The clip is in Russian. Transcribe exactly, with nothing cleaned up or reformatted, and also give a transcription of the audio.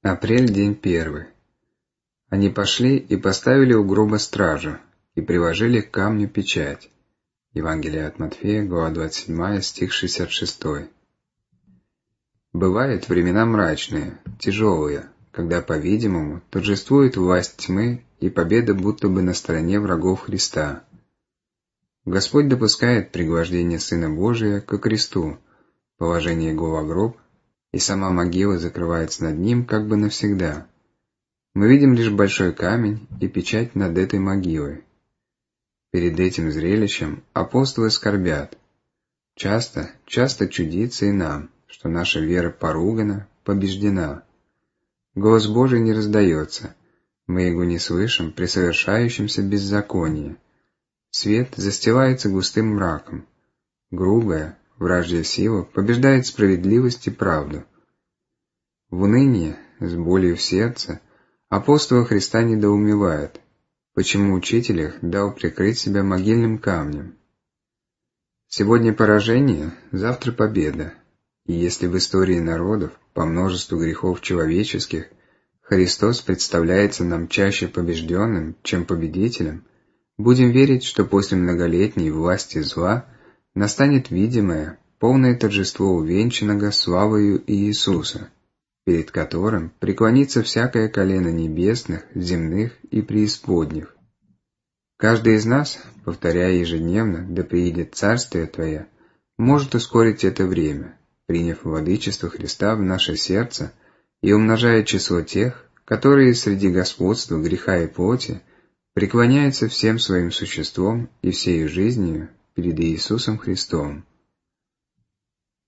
Апрель, день первый. Они пошли и поставили у гроба стражу, и приложили к камню печать. Евангелие от Матфея, глава двадцать седьмая, стих шестьдесят шестой. Бывают времена мрачные, тяжелые, когда, по-видимому, торжествует власть тьмы, и победа будто бы на стороне врагов Христа. Господь допускает пригвождение Сына Божия ко кресту, положение его во гроб, и сама могила закрывается над ним как бы навсегда. Мы видим лишь большой камень и печать над этой могилой. Перед этим зрелищем апостолы скорбят. Часто, часто чудится и нам, что наша вера поругана, побеждена. Голос Божий не раздается, мы его не слышим при совершающемся беззаконии. Свет застилается густым мраком. Грубая, вражья сила побеждает справедливость и правду. В унынии, с болью в сердце, апостолы Христа недоумевают, почему учитель их дал прикрыть себя могильным камнем. Сегодня поражение, завтра победа. И если в истории народов, по множеству грехов человеческих, Христос представляется нам чаще побежденным, чем победителем, будем верить, что после многолетней власти зла настанет видимое, полное торжество увенчанного славою Иисуса, перед которым преклонится всякое колено небесных, земных и преисподних. Каждый из нас, повторяя ежедневно «Да приидет Царствие Твое», может ускорить это время, приняв владычество Христа в наше сердце и умножая число тех, которые среди господства греха и плоти преклоняются всем своим существом и всею жизнью перед Иисусом Христом.